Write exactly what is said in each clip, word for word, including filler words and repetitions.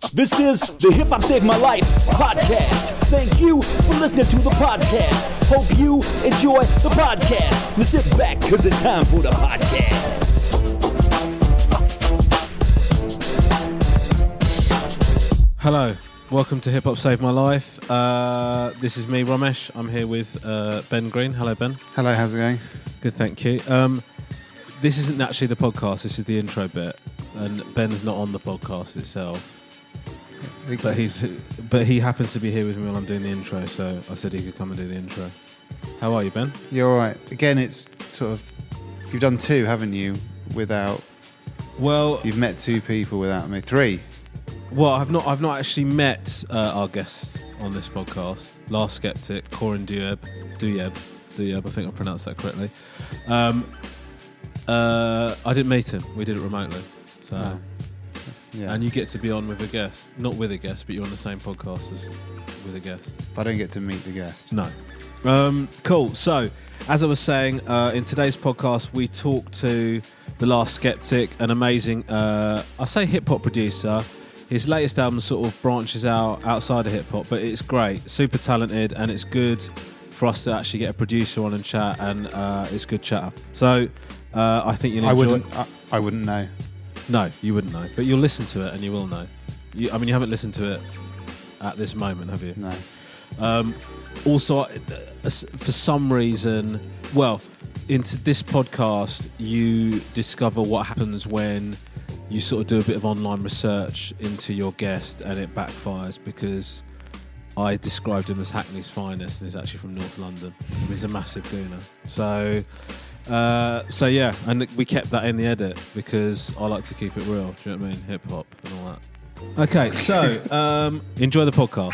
This is the Hip Hop Saved My Life podcast. Thank you for listening to the podcast. Hope you enjoy the podcast. Now sit back, because it's time for the podcast. Hello, welcome to Hip Hop Saved My Life. Uh, this is me, Ramesh. I'm here with uh, Ben Green. Hello, Ben. Hello, how's it going? Good, thank you. Um, this isn't actually the podcast, this is the intro bit. And Ben's not on the podcast itself. Okay. But he's but he happens to be here with me while I'm doing the intro, so I said he could come and do the intro. How are you, Ben? You're all right. Again, it's sort of... You've done two, haven't you, without... Well... You've met two people without me. Three. Well, I've not I've not actually met uh, our guest on this podcast, Last Skeptic, Corin Duyeb, Duyeb, Duyeb, I think I pronounced that correctly. Um, uh, I didn't meet him. We did it remotely. So, Oh. Yeah. and you get to be on with a guest, not with a guest, but you're on the same podcast as with a guest. I don't get to meet the guest. No. Um, cool. So, as I was saying, uh, in today's podcast, we talk to the Last Skeptic, an amazing, uh, I say hip hop producer. His latest album sort of branches out outside of hip hop, but it's great, super talented, and it's good for us to actually get a producer on and chat, and uh, it's good chatter. So uh, I think you'll enjoy I wouldn't. it. I, I wouldn't know. No, you wouldn't know, but you'll listen to it and you will know. You, I mean, you haven't listened to it at this moment, have you? No. Um, also, uh, for some reason, well, into this podcast, you discover what happens when you sort of do a bit of online research into your guest and it backfires, because I described him as Hackney's finest and he's actually from North London. He's a massive gooner. So, uh, so yeah, and we kept that in the edit because I like to keep it real. Do you know what I mean? Hip hop and all that. Okay, so um, enjoy the podcast.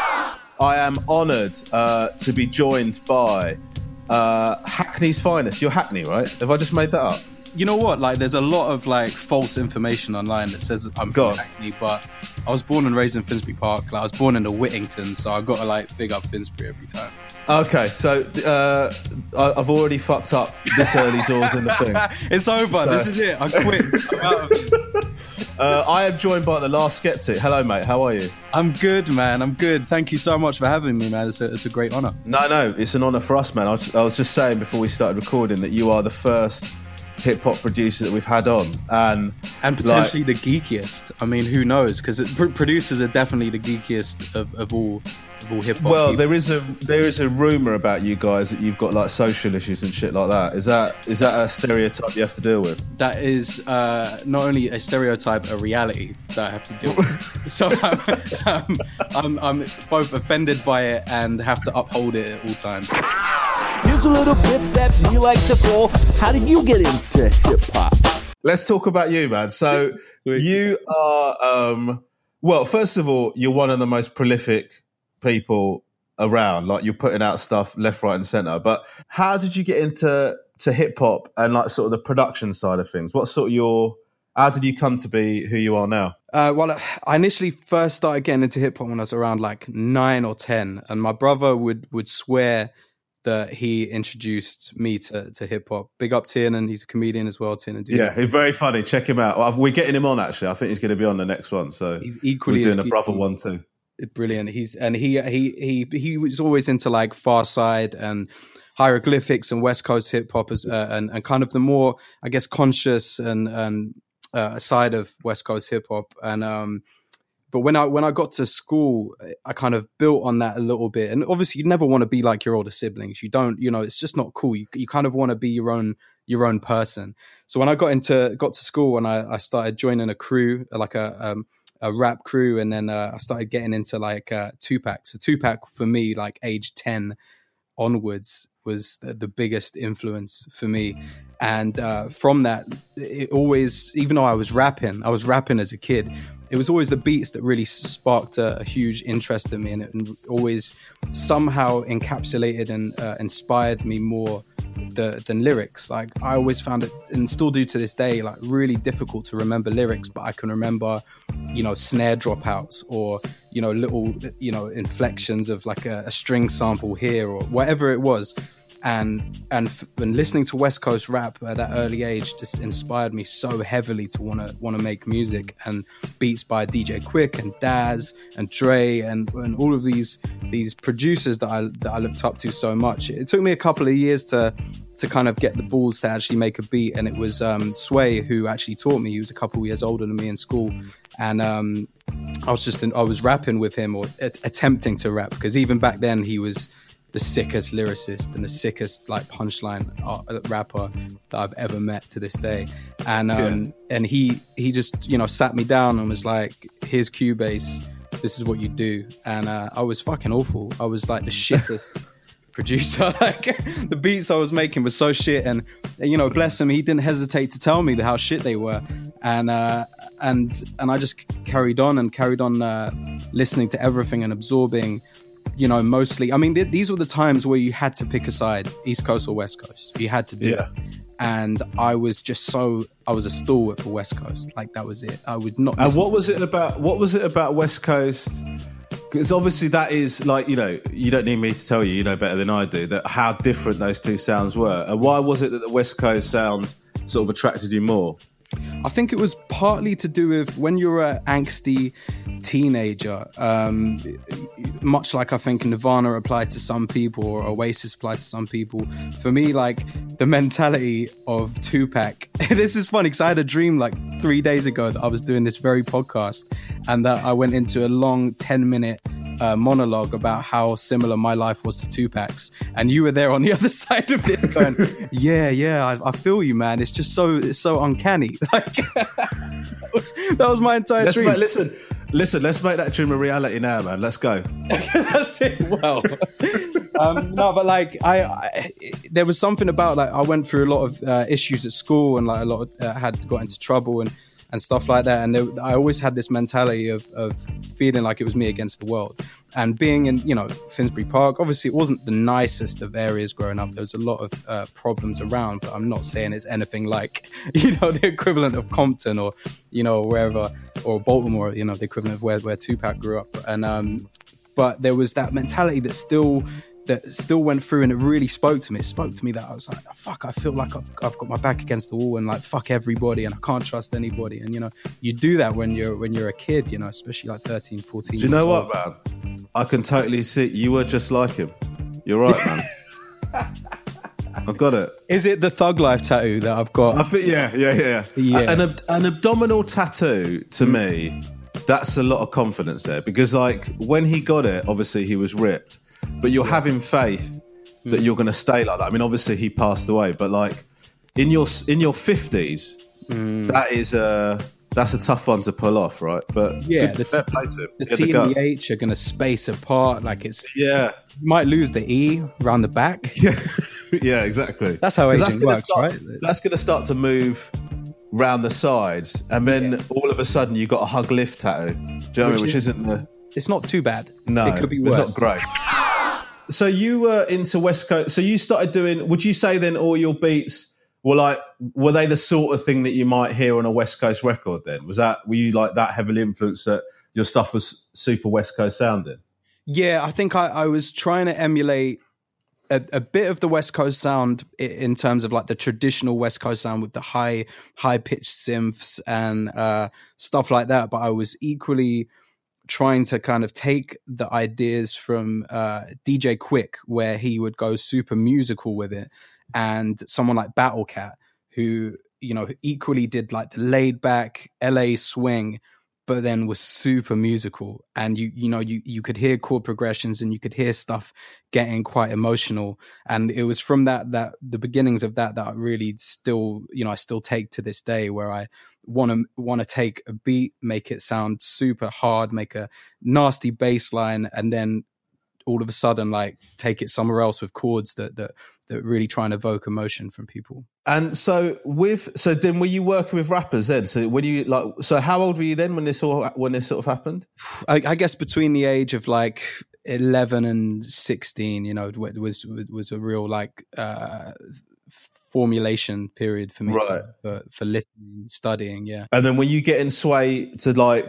I am honoured uh, to be joined by uh, Hackney's finest. You're Hackney, right? Have I just made that up? You know what? Like, there's a lot of like false information online that says I'm Go from on. Hackney, but I was born and raised in Finsbury Park. Like, I was born in the Whittington, so I've got to like big up Finsbury every time. Okay, so uh, I- I've already fucked up this early doors in the thing. It's over. So- This is it. I quit. I'm out of it. Uh, I am joined by the Last Skeptic. Hello, mate. How are you? I'm good, man. I'm good. Thank you so much for having me, man. It's a, it's a great honour. No, no, it's an honour for us, man. I was, I was just saying before we started recording that you are the first hip hop producer that we've had on, and And potentially the geekiest. I mean, who knows? Because pr- producers are definitely the geekiest of, of all of all hip hop. well, people. there is a there is a rumor about you guys that you've got like social issues and shit like that. Is that is that a stereotype you have to deal with? That is uh, not only a stereotype, a reality that I have to deal with. So I'm, I'm, I'm, I'm both offended by it and have to uphold it at all times. Here's a little bit that we like to call, how did you get into hip hop? Let's talk about you, man. So you are, um, well, first of all, you're one of the most prolific people around. Like, you're putting out stuff left, right, and centre. But how did you get into to hip hop and like sort of the production side of things? What sort of your, how did you come to be who you are now? Uh, well, I initially first started getting into hip hop when I was around like nine or ten, and my brother would would swear that he introduced me to, to hip hop. Big up Tiernan, he's a comedian as well. Tiernan, Yeah, he's very funny. Check him out. Well, we're getting him on actually. I think he's going to be on the next one. So he's equally we're doing as a brother geeky. one too. Brilliant. He's and he he he he was always into like Far Side and hieroglyphics and West Coast hip hop as uh, and and kind of the more, I guess, conscious and and uh, side of West Coast hip hop. And um, but when I when I got to school, I kind of built on that a little bit. And obviously, you never want to be like your older siblings. You don't, you know, it's just not cool. You you kind of want to be your own your own person. So when I got into got to school and I, I started joining a crew, like a um, a rap crew, and then uh, I started getting into like uh, Tupac. So Tupac for me, like age ten onwards, was the, the biggest influence for me. And uh, from that, it always, even though I was rapping, I was rapping as a kid, it was always the beats that really sparked a, a huge interest in me, and it and always somehow encapsulated and uh, inspired me more the, than lyrics. Like, I always found it, and still do to this day, like really difficult to remember lyrics, but I can remember, you know, snare dropouts or, you know, little, you know, inflections of like a, a string sample here or whatever it was. And and f- and listening to West Coast rap at that early age just inspired me so heavily to want to want to make music. And beats by D J Quick and Daz and Dre and, and all of these these producers that I that I looked up to so much. It took me a couple of years to to kind of get the balls to actually make a beat, and it was um, Sway who actually taught me. He was a couple of years older than me in school, and um, I was just in, I was rapping with him or a- attempting to rap, because even back then he was the sickest lyricist and the sickest like punchline uh, rapper that I've ever met to this day. And um, yeah. and he he just, you know, sat me down and was like, here's Cubase, this is what you do. And uh, I was fucking awful. I was like the shittest producer. Like the beats I was making was so shit, and you know, bless him, he didn't hesitate to tell me how shit they were. And uh, and and I just carried on and carried on uh, listening to everything and absorbing. You know, mostly, I mean, th- these were the times where you had to pick a side, East Coast or West Coast. You had to do yeah. it. And I was just so, I was a stalwart for West Coast. Like, that was it. I would not. And what was it about, what was it about West Coast? Because obviously that is like, you know, you don't need me to tell you, you know better than I do, that how different those two sounds were. And why was it that the West Coast sound sort of attracted you more? I think it was partly to do with when you're an angsty teenager, um, much like I think Nirvana applied to some people or Oasis applied to some people. For me, like the mentality of Tupac, this is funny because I had a dream like three days ago that I was doing this very podcast and that I went into a long ten minute Uh, monologue about how similar my life was to Tupac's, and you were there on the other side of this going, yeah, yeah, I, I feel you, man. It's just so, it's so uncanny. Like that, was, that was my entire let's dream. Make, listen, listen, let's make that dream a reality now, man. Let's go. That's it. Well, um, no, but like I, I, there was something about like I went through a lot of uh, issues at school, and like a lot of, uh, had got into trouble and. and stuff like that. And there, I always had this mentality of, of feeling like it was me against the world. And being in, you know, Finsbury Park, obviously it wasn't the nicest of areas growing up. There was a lot of uh, problems around, but I'm not saying it's anything like, you know, the equivalent of Compton or, you know, wherever, or Baltimore, you know, the equivalent of where, where Tupac grew up. And, um, but there was that mentality that still, that still went through, and it really spoke to me. It spoke to me that I was like, fuck, I feel like I've, I've got my back against the wall, and like, fuck everybody, and I can't trust anybody. And, you know, you do that when you're, when you're a kid, you know, especially like thirteen, fourteen. Do you know old. what, man? I can totally see, you were just like him. You're right, man. I've got it. Is it the Thug Life tattoo that I've got? I think, yeah, yeah, yeah. yeah. An, ab- an abdominal tattoo, to mm. me, that's a lot of confidence there. Because, like, when he got it, obviously he was ripped. But you're yeah. having faith that mm. you're going to stay like that. I mean, obviously he passed away, but like in your in your fifties, mm. that is a that's a tough one to pull off, right? But yeah, good, the, fair play to him. the Yeah, T the and the H are going to space apart. Like it's yeah, you might lose the E around the back. Yeah, yeah, exactly. That's how aging that's works, start, right? That's going to start to move round the sides, and then yeah. all of a sudden you got a hug lift tattoo. Do you know what I mean? Which is, isn't the. It's not too bad. No, it could be worse. It's not great. So you were into West Coast. So you started doing. Would you say then all your beats were like? Were they the sort of thing that you might hear on a West Coast record? Then was that? Were you like that heavily influenced that your stuff was super West Coast sounding? Yeah, I think I, I was trying to emulate a, a bit of the West Coast sound in terms of like the traditional West Coast sound with the high high pitched synths and uh, stuff like that. But I was equally trying to kind of take the ideas from uh, D J Quick, where he would go super musical with it, and someone like Battle Cat, who, you know, equally did like the laid back L A swing, but then was super musical. And you, you know, you, you could hear chord progressions and you could hear stuff getting quite emotional. And it was from that, that the beginnings of that, that I really still, you know, I still take to this day, where I want to, want to take a beat, make it sound super hard, make a nasty bass line, and then all of a sudden, like, take it somewhere else with chords that, that, that really try and evoke emotion from people. And so with, so then were you working with rappers then? So when you like, so how old were you then when this all, when this sort of happened? I, I guess between the age of like eleven and sixteen, you know, it was, it was a real like, uh, formulation period for me, right. for, for listening, studying. Yeah. And then were you getting Sway to like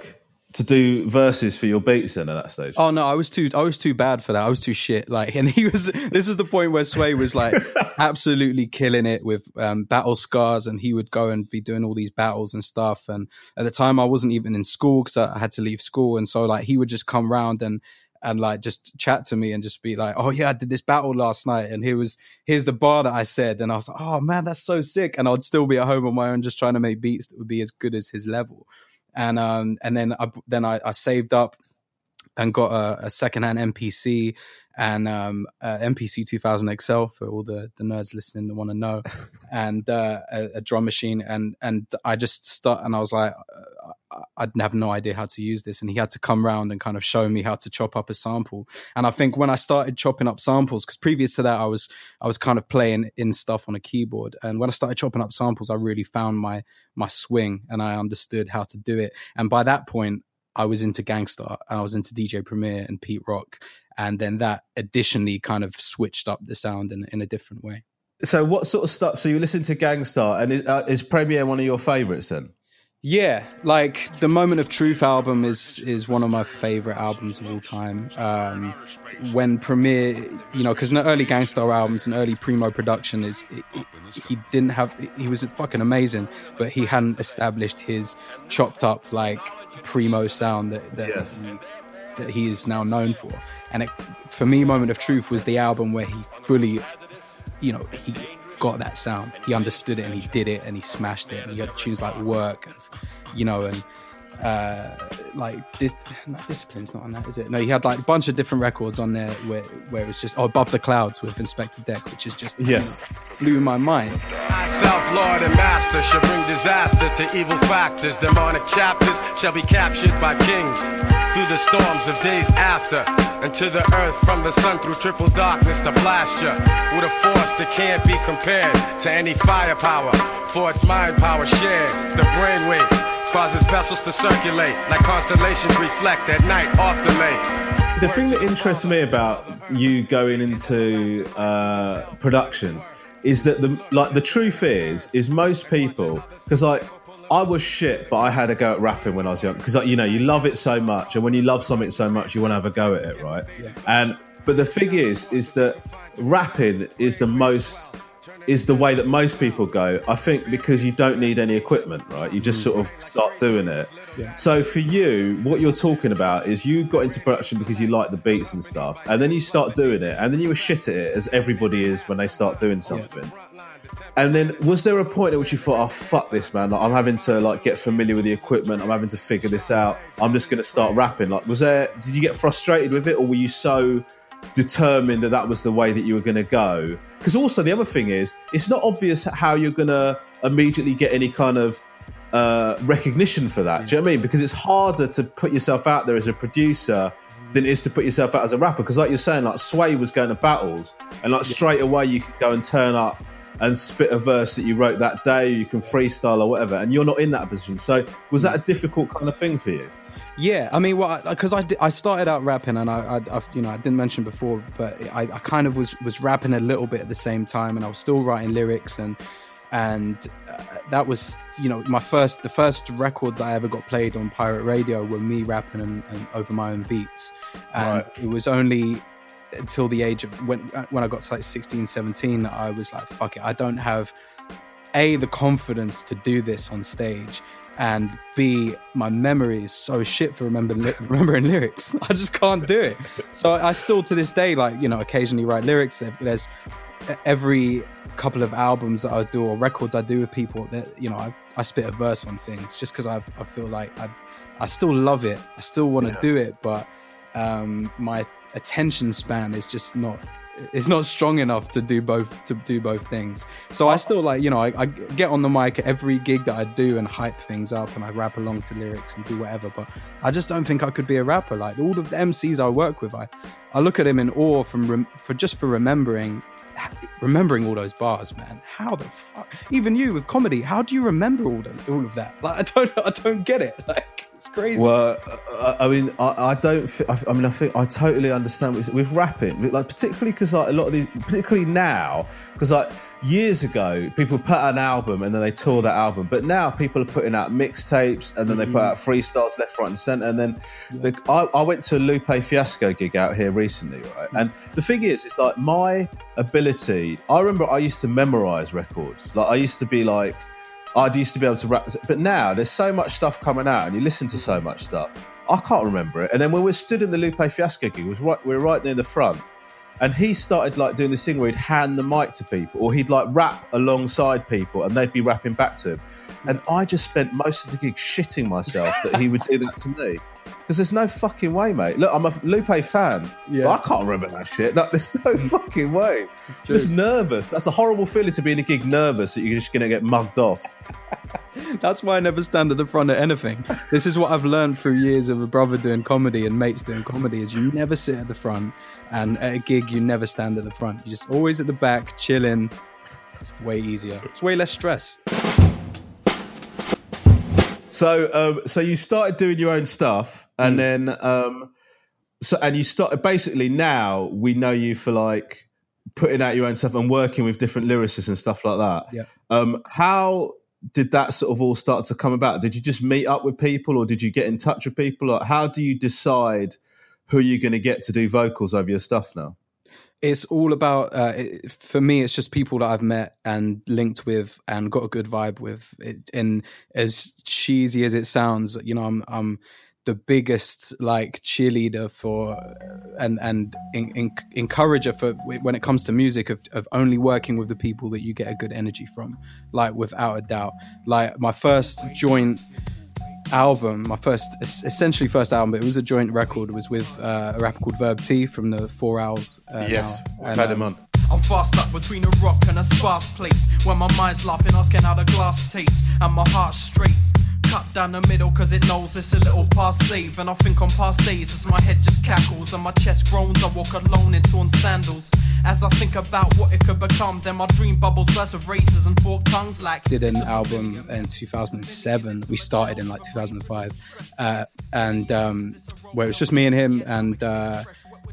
to do verses for your beats then at that stage? Oh no, I was too I was too bad for that. I was too shit. Like, and he was. This is the point where Sway was like absolutely killing it with um, battle scars, and he would go and be doing all these battles and stuff. And at the time, I wasn't even in school because I had to leave school, and so like he would just come round and and like just chat to me and just be like, "Oh yeah, I did this battle last night, and here was here's the bar that I said," and I was like, "Oh man, that's so sick." And I'd still be at home on my own, just trying to make beats that would be as good as his level. And um and then I then I, I saved up and got a, a secondhand M P C and um uh, M P C two thousand X L for all the, the nerds listening that want to know, and uh, a, a drum machine, and and I just start and I was like, I, I'd have no idea how to use this, and he had to come round and kind of show me how to chop up a sample. And I think when I started chopping up samples, because previous to that I was I was kind of playing in stuff on a keyboard, and when I started chopping up samples, I really found my my swing and I understood how to do it. And by that point, I was into Gangstar and I was into D J Premier and Pete Rock. And then that additionally kind of switched up the sound in, in a different way. So what sort of stuff? So you listen to Gangstar, and is, uh, is Premier one of your favourites then? Yeah, like the Moment of Truth album is is one of my favorite albums of all time. Um, when Premier, you know, because in the early Gangstar albums and early Primo production is it, it, he didn't have he was fucking amazing, but he hadn't established his chopped up like Primo sound that that, yes. he, that he is now known for. And it, for me, Moment of Truth was the album where he fully, you know, he got that sound. He understood it and he did it and he smashed it. And he had tunes like Work, and, you know, and uh, like dis- not Discipline's not on that, is it? No, he had like a bunch of different records on there where where it was just oh, Above the Clouds with Inspector Deck, which is just yes. blew my mind. Myself, Lord and Master, shall bring disaster to evil factors. Demonic chapters shall be captured by kings through the storms of days after, and to the earth from the sun through triple darkness to blast ya with a force that can't be compared to any firepower, for its mind power shared. The brainwave causes vessels to circulate like constellations reflect at night off the lake. The thing that interests me about you going into uh, production is that the like the truth is is most people, because like I was shit, but I had a go at rapping when I was young, because like, you know, you love it so much, and when you love something so much, you want to have a go at it, right? Yeah. And but the thing is, is that rapping is the most is the way that most people go, I think, because you don't need any equipment, right? You just sort of start doing it. Yeah. So for you, what you're talking about is you got into production because you like the beats and stuff, and then you start doing it, and then you were shit at it, as everybody is when they start doing something. Yeah. And then was there a point at which you thought, oh, fuck this, man, like, I'm having to like get familiar with the equipment, I'm having to figure this out, I'm just going to start rapping? Like, was there, did you get frustrated with it, or were you so determined that that was the way that you were going to go? Because also the other thing is, it's not obvious how you're going to immediately get any kind of uh, recognition for that. Do you know what I mean? Because it's harder to put yourself out there as a producer than it is to put yourself out as a rapper. Because like you're saying, like Sway was going to battles, and like straight away you could go and turn up and spit a verse that you wrote that day, you can freestyle or whatever, and you're not in that position. So was that a difficult kind of thing for you? Yeah, I mean, well, because I, I started out rapping, and I, I, I, you know, I didn't mention before, but I, I kind of was was rapping a little bit at the same time, and I was still writing lyrics, and and uh, that was, you know, my first, the first records I ever got played on pirate radio were me rapping and, and over my own beats, and right. It was only until the age of when when I got to like sixteen, seventeen that I was like, fuck it, I don't have A, the confidence to do this on stage, and B, my memory is so shit for remembering, remembering lyrics. I just can't do it. So I still to this day, like, you know, occasionally write lyrics. There's every couple of albums that I do or records I do with people that, you know, I, I spit a verse on things just because I I feel like I I still love it. I still want to yeah. do it, but um, my attention span is just not it's not strong enough to do both to do both things. So I still like, you know, I, I get on the mic at every gig that I do and hype things up, and I rap along to lyrics and do whatever, but I just don't think I could be a rapper. Like all of the M Cs I work with, I I look at them in awe from rem- for just for remembering remembering all those bars, man. How the fuck, even you with comedy, how do you remember all those, all of that? Like I don't I don't get it. Like It's crazy. Well, uh, I mean, I, I don't. Th- I, I mean, I think I totally understand with, with rapping, like particularly because like a lot of these, particularly now, because like years ago, people put out an album and then they tour that album, but now people are putting out mixtapes and then they put out freestyles left, right, and centre. And then the, I, I went to a Lupe Fiasco gig out here recently, right? And the thing is, it's like my ability. I remember I used to memorise records. Like I used to be like. I used to be able to rap, but now there's so much stuff coming out and you listen to so much stuff. I can't remember it. And then when we stood in the Lupe Fiasco gig, it was right, we were right near the front. And he started like doing this thing where he'd hand the mic to people or he'd like rap alongside people and they'd be rapping back to him. And I just spent most of the gig shitting myself that he would do that to me. Because there's no fucking way, mate. Look, I'm a Lupe fan, yeah. but I can't remember that shit. Like, there's no fucking way. Just nervous. That's a horrible feeling to be in a gig nervous that you're just going to get mugged off. That's why I never stand at the front of anything. This is what I've learned through years of a brother doing comedy and mates doing comedy is you never sit at the front, and at a gig you never stand at the front. You're just always at the back, chilling. It's way easier. It's way less stress. So, um, so you started doing your own stuff, and mm. then, um, so and you started basically. Now we know you for like putting out your own stuff and working with different lyricists and stuff like that. Yeah. Um, how did that sort of all start to come about? Did you just meet up with people, or did you get in touch with people? Like, how do you decide who you're going to get to do vocals over your stuff now? It's all about, uh, it, for me, it's just people that I've met and linked with and got a good vibe with. It, and as cheesy as it sounds, you know, I'm I'm the biggest like cheerleader for and and in, in, encourager for when it comes to music of, of only working with the people that you get a good energy from, like without a doubt. Like my first joint album, my first essentially first album, but it was a joint record. It was with uh, a rapper called Verb T from the Four Owls. Uh, yes, now. I've had him on. I'm fast up between a rock and a sparse place where my mind's laughing, asking how the glass tastes, and my heart's straight. Cut down the middle cause it knows it's a little past save. And I think on past days as my head just cackles and my chest groans. I walk alone in torn sandals as I think about what it could become. Then my dream bubbles burst with razors and forked tongues like. Did an album in two thousand seven. We started in like two thousand five, uh, and um, where it was just me and him. And uh,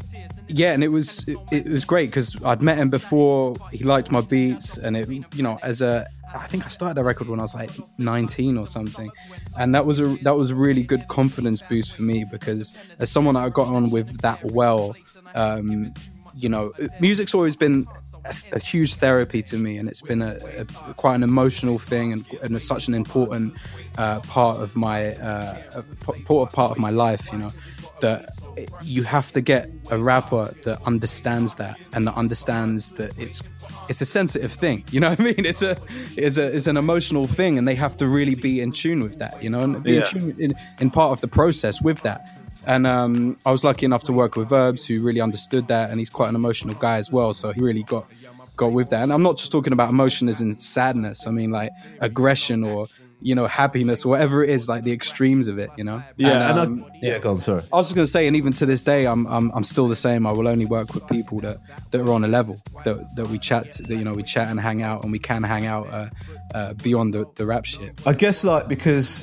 yeah, and it was it, it was great because I'd met him before. He liked my beats, and it, you know, as a I think I started that record when I was like nineteen or something, and that was a that was a really good confidence boost for me because as someone that I got on with that well, um, you know, music's always been a, a huge therapy to me, and it's been a, a quite an emotional thing, and, and it's such an important uh, part of my uh, important part of my life, you know, that you have to get a rapper that understands that and that understands that it's it's a sensitive thing, you know what I mean? It's a it's a it's an emotional thing, and they have to really be in tune with that, you know, and be yeah. in tune in, in part of the process with that. And um, I was lucky enough to work with Verbs, who really understood that, and he's quite an emotional guy as well, so he really got got with that. And I'm not just talking about emotion as in sadness. I mean like aggression or, you know, happiness or whatever it is, like the extremes of it, you know? Yeah, and, um, and I, yeah, go on, sorry. I was just going to say, and even to this day, I'm, I'm I'm still the same. I will only work with people that, that are on a level, that that we chat, that, you know, we chat and hang out, and we can hang out uh, uh, beyond the, the rap shit. I guess like because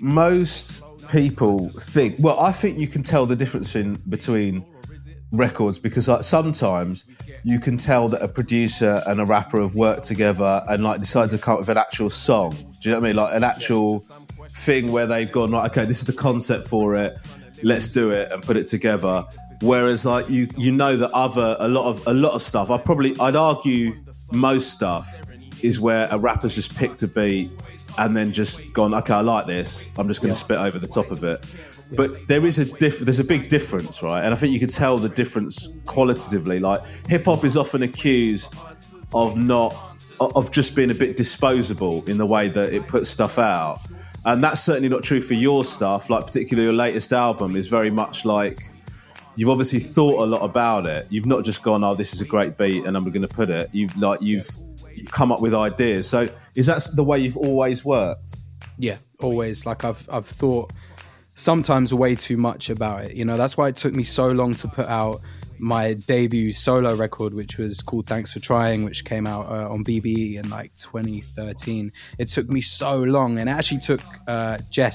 most people think, well, I think you can tell the difference in between records because like sometimes you can tell that a producer and a rapper have worked together and like decided to come up with an actual song. Do you know what I mean? Like an actual thing where they've gone, right, okay, this is the concept for it, let's do it and put it together. Whereas like you you know that other a lot of a lot of stuff, I probably I'd argue most stuff is where a rapper's just picked a beat and then just gone, okay, I like this, I'm just going to yeah. spit over the top of it. But there is a diff- there's a big difference, right? And I think you can tell the difference qualitatively. Like hip hop is often accused of not of just being a bit disposable in the way that it puts stuff out, and that's certainly not true for your stuff. Like particularly your latest album is very much like you've obviously thought a lot about it. You've not just gone, oh, this is a great beat and I'm going to put it. You've like you've, you've come up with ideas. So is that the way you've always worked? Yeah, always. Like I've I've thought sometimes way too much about it, you know. That's why it took me so long to put out my debut solo record, which was called Thanks for Trying, which came out uh, on B B E in like twenty thirteen. It took me so long, and it actually took uh, Jest,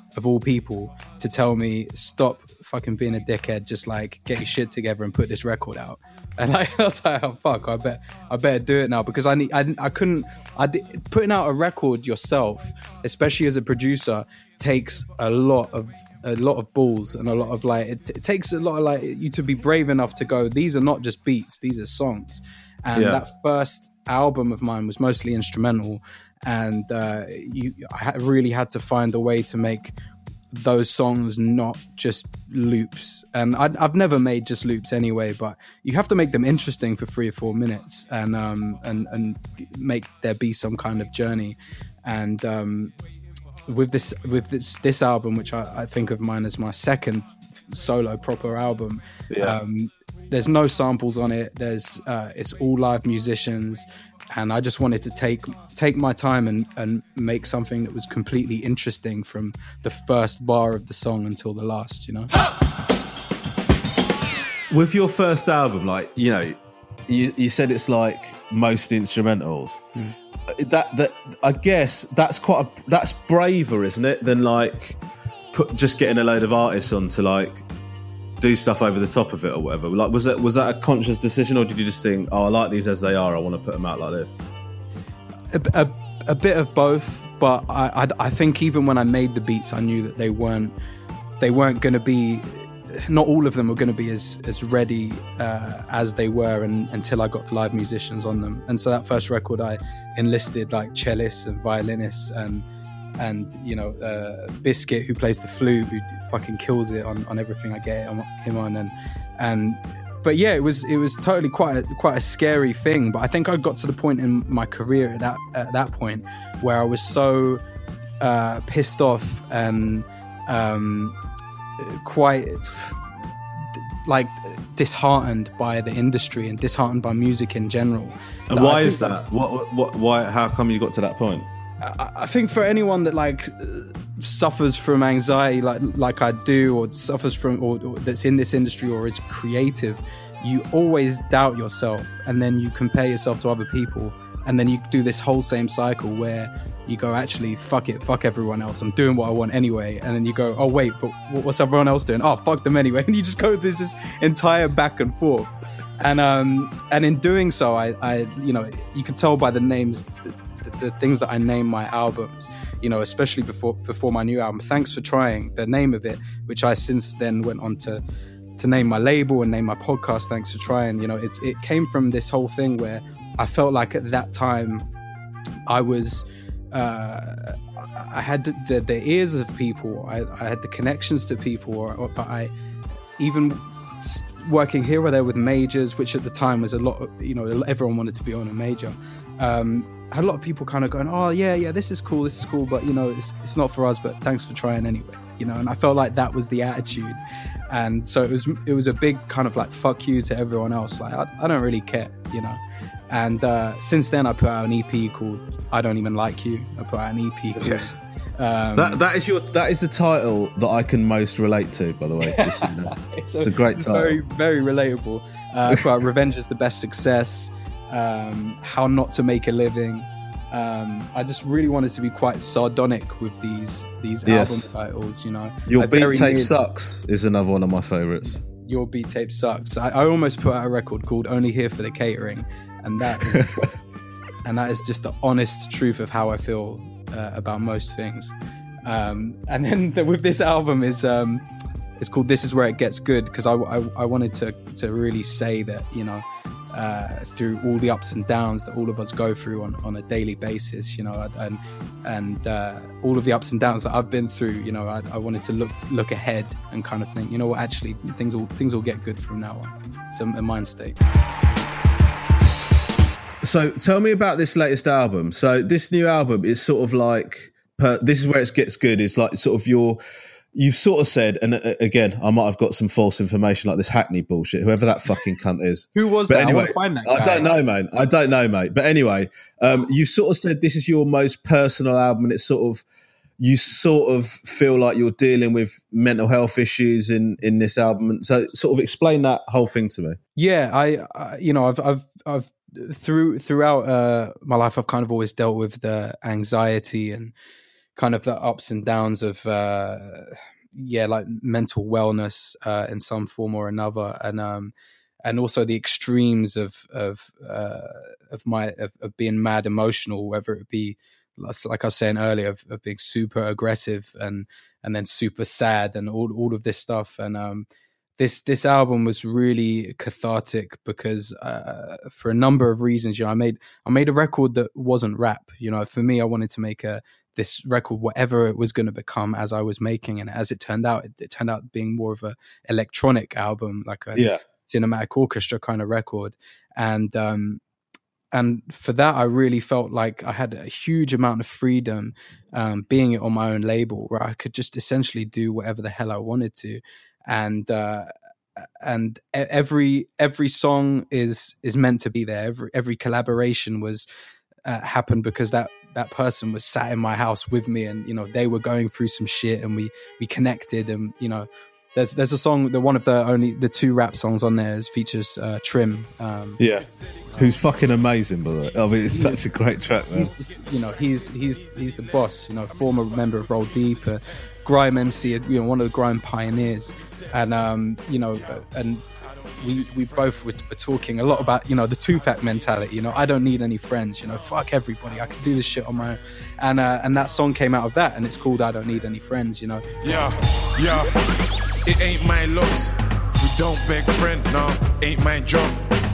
of all people, to tell me, stop fucking being a dickhead, just like get your shit together and put this record out. And I, I was like, oh fuck, I bet I better do it now, because I need I, I couldn't I did, putting out a record yourself, especially as a producer, takes a lot of a lot of balls and a lot of like it, it takes a lot of like you to be brave enough to go, these are not just beats, these are songs. And yeah. that first album of mine was mostly instrumental, and uh, you I really had to find a way to make those songs not just loops. And I, I've never made just loops anyway, but you have to make them interesting for three or four minutes and um and and make there be some kind of journey. And um with this with this this album, which I, I think of mine as my second solo proper album, yeah. um there's no samples on it, there's uh it's all live musicians, and I just wanted to take take my time and, and make something that was completely interesting from the first bar of the song until the last, you know? With your first album, like, you know, you, you said it's like most instrumentals. Mm. That that I guess that's quite a, that's braver, isn't it, than like put, just getting a load of artists on to like do stuff over the top of it or whatever. Like, was that was that a conscious decision, or did you just think, oh, I like these as they are, I want to put them out like this? A, a, a bit of both, but I, I I think even when I made the beats, I knew that they weren't they weren't going to be, not all of them were going to be as as ready uh, as they were, and, until I got the live musicians on them. And so that first record, I enlisted like cellists and violinists and. And you know, uh, Biscuit, who plays the flute, who fucking kills it on, on everything I get him on, and and but yeah, it was it was totally quite a, quite a scary thing. But I think I got to the point in my career at that at that point where I was so uh, pissed off and um, quite like disheartened by the industry and disheartened by music in general. And why is that? What what why? How come you got to that point? I think for anyone that like suffers from anxiety like like I do, or suffers from or, or that's in this industry or is creative, you always doubt yourself, and then you compare yourself to other people, and then you do this whole same cycle where you go, actually fuck it, fuck everyone else, I'm doing what I want anyway. And then you go, oh wait, but what's everyone else doing? Oh, fuck them anyway. And you just go through this entire back and forth. And um and in doing so, I, I you know, you can tell by the names, the, the things that I name my albums, you know, especially before before my new album, Thanks for Trying, the name of it, which I since then went on to to name my label and name my podcast Thanks for Trying. You know, it's it came from this whole thing where I felt like at that time I was uh, I had the, the ears of people, I, I had the connections to people, or, or, but I even working here or there with majors, which at the time was a lot of, you know, everyone wanted to be on a major. Um, I had a lot of people kind of going, oh yeah, yeah, this is cool, this is cool, but you know, it's it's not for us, but thanks for trying anyway, you know. And I felt like that was the attitude, and so it was it was a big kind of like fuck you to everyone else. Like I, I don't really care, you know. And uh, since then, I put out an E P called I Don't Even Like You. I put out an E P called. Yes. Um, that that is your that is the title that I can most relate to. By the way, just, you know. it's, a, it's a great title. Very very relatable. Uh, I put out Revenge is the Best Success. Um, How Not to Make a Living. Um, I just really wanted to be quite sardonic with these these yes. album titles, you know. Your I Beat Tape near, Sucks is another one of my favourites. Your Beat Tape Sucks. I, I almost put out a record called Only Here for the Catering, and that is, and that is just the honest truth of how I feel uh, about most things. Um, and then the, with this album is um, it's called This Is Where It Gets Good, because I, I, I wanted to to really say that, you know, Uh, through all the ups and downs that all of us go through on, on a daily basis, you know, and and uh, all of the ups and downs that I've been through, you know, I, I wanted to look look ahead and kind of think, you know what, actually things will things will get good from now on. It's a, a mind state. So tell me about this latest album. So this new album is sort of like per, This Is Where It Gets Good. It's like sort of your. You've sort of said, and uh, again, I might have got some false information like this Hackney bullshit, whoever that fucking cunt is. Who was but that? Anyway, I want to find that guy. I don't know, mate. I don't know, mate. But anyway, um, you sort of said this is your most personal album, and it's sort of, you sort of feel like you're dealing with mental health issues in, in this album. So sort of explain that whole thing to me. Yeah, I, I you know, I've, I've, I've through throughout uh, my life, I've kind of always dealt with the anxiety and kind of the ups and downs of uh, yeah, like mental wellness uh, in some form or another, and um, and also the extremes of of uh, of my of, of being mad emotional, whether it be like I was saying earlier, of, of being super aggressive and and then super sad and all all of this stuff. And um, this this album was really cathartic because uh, for a number of reasons. You know, I made I made a record that wasn't rap. You know, for me, I wanted to make a this record, whatever it was going to become, as I was making, and as it turned out, it, it turned out being more of a electronic album, like a yeah. cinematic orchestra kind of record. And um, and for that, I really felt like I had a huge amount of freedom um, being it on my own label, where I could just essentially do whatever the hell I wanted to. And uh, and every every song is is meant to be there. Every every collaboration was uh, happened because that that person was sat in my house with me, and you know they were going through some shit, and we we connected. And you know, there's there's a song that one of the only the two rap songs on there is features uh, Trim. Um, yeah, who's fucking amazing, by the way. I mean, it's such a great track, man. Just, you know, he's he's he's the boss. You know, former member of Roll Deep, uh, grime M C, you know, one of the grime pioneers, and um, you know, and we we both were, were talking a lot about, you know, the Tupac mentality. You know, I don't need any friends. You know, fuck everybody. I can do this shit on my own. And uh, and that song came out of that, and it's called I Don't Need Any Friends. You know. Yeah, yeah. It ain't my loss. We don't beg friend. No, ain't my job.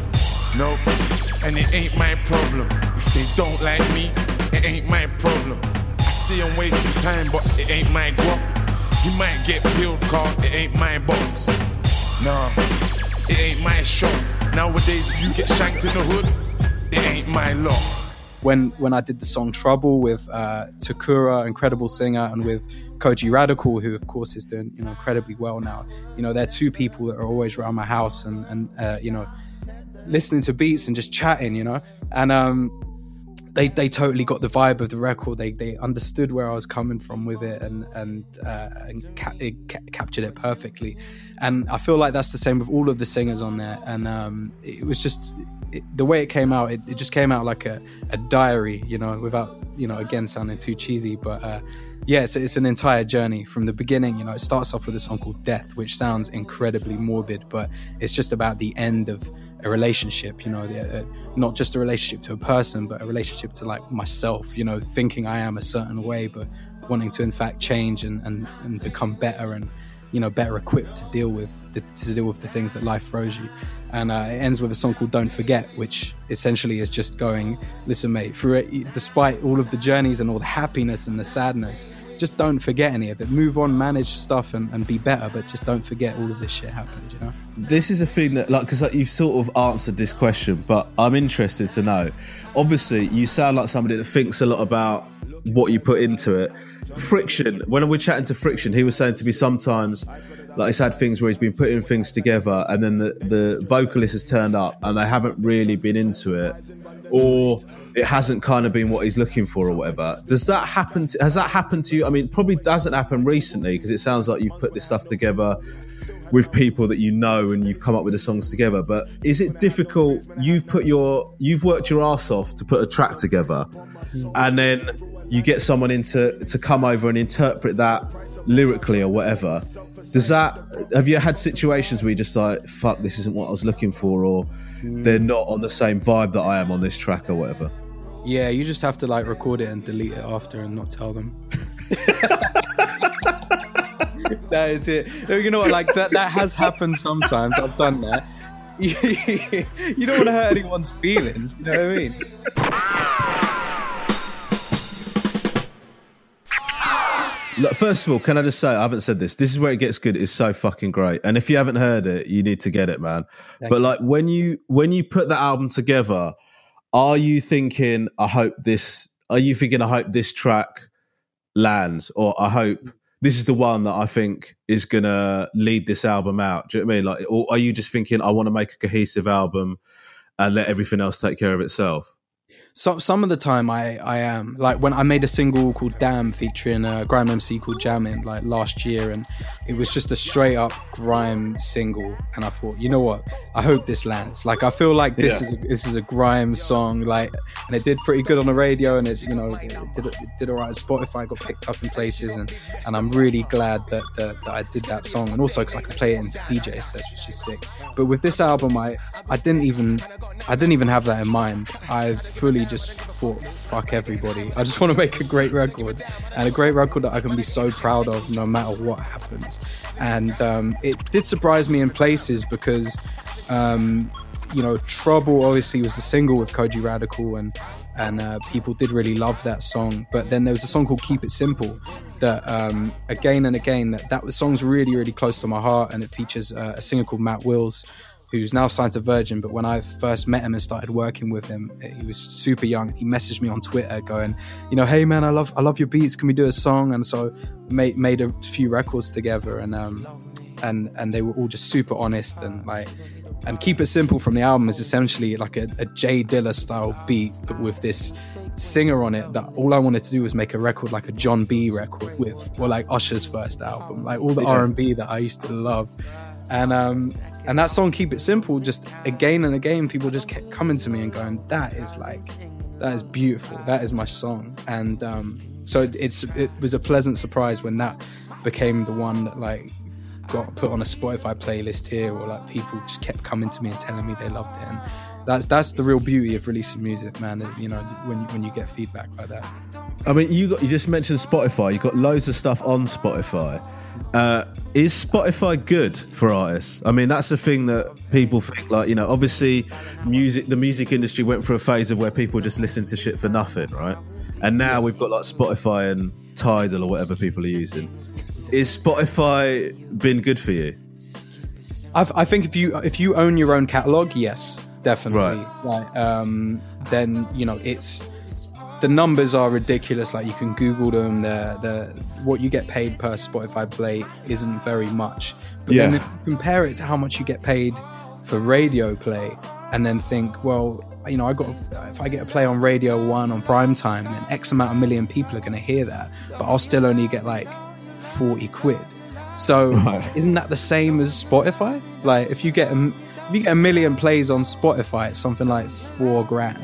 No, and it ain't my problem. If they don't like me, it ain't my problem. I see them wasting time, but it ain't my guap. You might get peeled, car, it ain't my box. Nah, it ain't my shop. Nowadays, if you get shanked in the hood, it ain't my lot. When when I did the song Trouble with uh, Takura, incredible singer, and with Koji Radical, who of course is doing, you know, incredibly well now. You know, they're two people that are always around my house and and uh, you know, listening to beats and just chatting, you know, and um. They they totally got the vibe of the record. They they understood where I was coming from with it, and and uh, and ca- it ca- captured it perfectly. And I feel like that's the same with all of the singers on there. And um, it was just it, the way it came out. It, it just came out like a, a diary, you know, without, you know, again sounding too cheesy. But uh, yeah, it's, it's an entire journey from the beginning. You know, it starts off with a song called Death, which sounds incredibly morbid, but it's just about the end of a relationship, you know, the, uh, not just a relationship to a person, but a relationship to like myself, you know, thinking I am a certain way, but wanting to in fact change and, and, and become better and, you know, better equipped to deal with the, to deal with the things that life throws you. And uh, it ends with a song called Don't Forget, which essentially is just going, listen, mate, through it, despite all of the journeys and all the happiness and the sadness, just don't forget any of it. Move on, manage stuff, and, and be better, but just don't forget all of this shit happened, you know? This is a thing that, like, because like, you've sort of answered this question, but I'm interested to know. Obviously, you sound like somebody that thinks a lot about what you put into it. Friction, when we're chatting to Friction, he was saying to me sometimes, like, he's had things where he's been putting things together and then the, the vocalist has turned up and they haven't really been into it, or it hasn't kind of been what he's looking for or whatever. Does that happen to, has that happened to you? I mean, probably doesn't happen recently because it sounds like you've put this stuff together with people that you know and you've come up with the songs together, but is it difficult? You've put your, you've worked your ass off to put a track together and then you get someone in to, to come over and interpret that lyrically or whatever. Does that, have you had situations where you're just like, fuck, this isn't what I was looking for, or mm. they're not on the same vibe that I am on this track or whatever? Yeah, you just have to like record it and delete it after and not tell them. That is it. You know what, like that, that has happened sometimes. I've done that. You don't want to hurt anyone's feelings, you know what I mean? Look, first of all, can I just say, I haven't said this, this is where it gets good. It's so fucking great. And if you haven't heard it, you need to get it, man. Thank but you. Like when you when you put that album together, are you thinking, I hope this, are you thinking, I hope this track lands, or I hope this is the one that I think is going to lead this album out? Do you know what I mean? Like, or are you just thinking, I want to make a cohesive album and let everything else take care of itself? some some of the time I, I am. Like when I made a single called Damn featuring a grime M C called Jammin like last year, and it was just a straight up grime single, and I thought, you know what, I hope this lands. Like I feel like this yeah. is a, this is a grime song, like, and it did pretty good on the radio, and it, you know, it did it did all right on Spotify, got picked up in places, and and I'm really glad that that, that I did that song, and also because I can play it in D J sets, which is sick. But with this album, I I didn't even I didn't even have that in mind. I fully just thought, fuck everybody. I just want to make a great record, and a great record that I can be so proud of no matter what happens. And um, it did surprise me in places because, um, you know, Trouble obviously was the single with Koji Radical, and and uh, people did really love that song. But then there was a song called Keep It Simple that um, again and again, that, that song's really, really close to my heart, and it features uh, a singer called Matt Wills, who's now signed to Virgin. But when I first met him and started working with him, he was super young. He messaged me on Twitter going, you know, hey man, I love I love your beats. Can we do a song? And so made made a few records together, and um and and they were all just super honest, and like, and Keep It Simple from the album is essentially like a, a Jay Dilla style beat, but with this singer on it. That all I wanted to do was make a record like a John B record with, or like Usher's first album, like all the yeah. R and B that I used to love. And um and that song Keep It Simple, just again and again people just kept coming to me and going, that is like, that is beautiful, that is my song. And um so it, it's it was a pleasant surprise when that became the one that like got put on a Spotify playlist here, or like people just kept coming to me and telling me they loved it. And that's that's the real beauty of releasing music, man. You know, when you, when you get feedback like that. I mean, you got you just mentioned Spotify. You got loads of stuff on Spotify. Uh, is Spotify good for artists? I mean, that's the thing that people think. Like, you know, obviously, music. The music industry went through a phase of where people just listen to shit for nothing, right? And now we've got like Spotify and Tidal or whatever people are using. Is Spotify been good for you? I've, I think if you if you own your own catalog, yes, definitely. Right. Like, um, then you know it's. The numbers are ridiculous. Like, you can Google them. The the what you get paid per Spotify play isn't very much. But yeah. then if you compare it to how much you get paid for radio play, and then think, well, you know, I got if I get a play on Radio One on prime time, then X amount of million people are going to hear that, but I'll still only get like forty quid. So right. Isn't that the same as Spotify? Like, if you get a, if you get a million plays on Spotify, it's something like four grand.